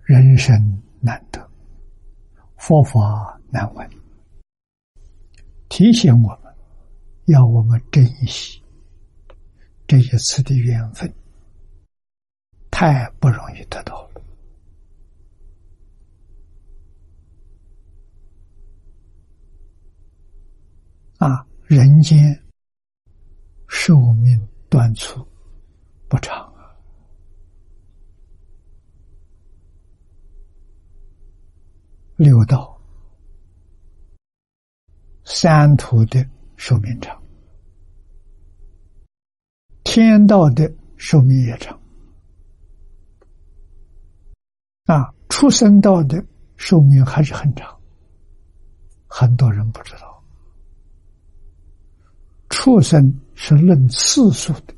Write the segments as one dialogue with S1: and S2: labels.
S1: 人生难得，佛法难闻，提醒我们要我们珍惜这一次的缘分，太不容易得到了。人间寿命短促不长啊，六道三途的寿命长，天道的寿命也长畜生道的寿命还是很长，很多人不知道。畜生是论次数的，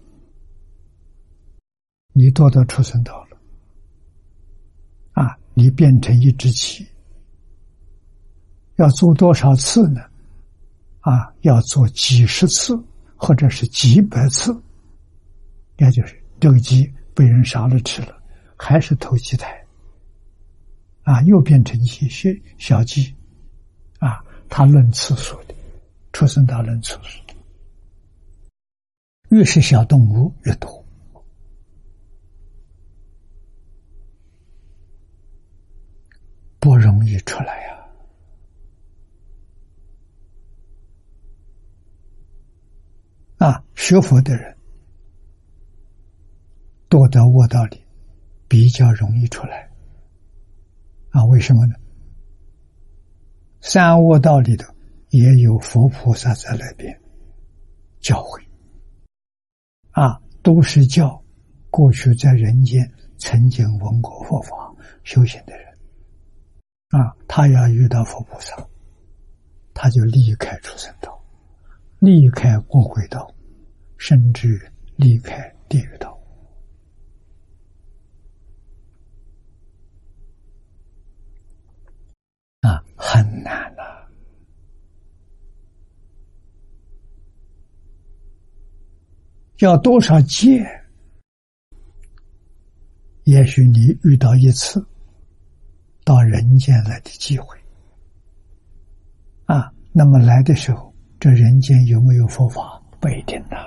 S1: 你堕到畜生道了你变成一只鸡，要做多少次呢？要做几十次或者是几百次，也就是这个鸡被人杀了吃了，还是投鸡胎又变成一些小鸡它论次数的，畜生道论次数的，越是小动物越多不容易出来学佛的人堕到恶道里比较容易出来为什么呢？三恶道里头也有佛菩萨在那边教诲都是教过去在人间曾经闻过佛法修行的人他要遇到佛菩萨，他就离开畜生道，离开恶鬼道，甚至离开地狱道很难要多少劫？也许你遇到一次到人间来的机会那么来的时候，这人间有没有佛法不一定的。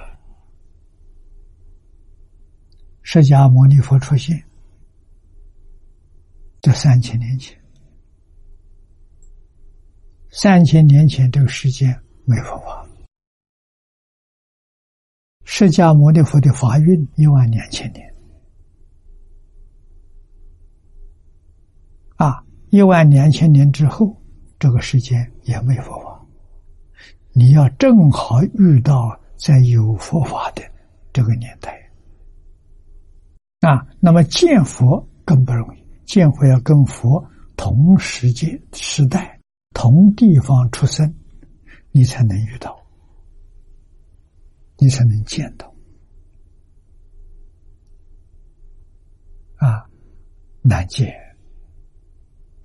S1: 释迦牟尼佛出现这3000年前，3000年前这个世间没佛法。释迦牟尼佛的法运12000年12000年之后，这个世间也没佛法。你要正好遇到在有佛法的这个年代那么见佛更不容易，见佛要跟佛同时代同地方出生，你才能遇到，你才能见到难见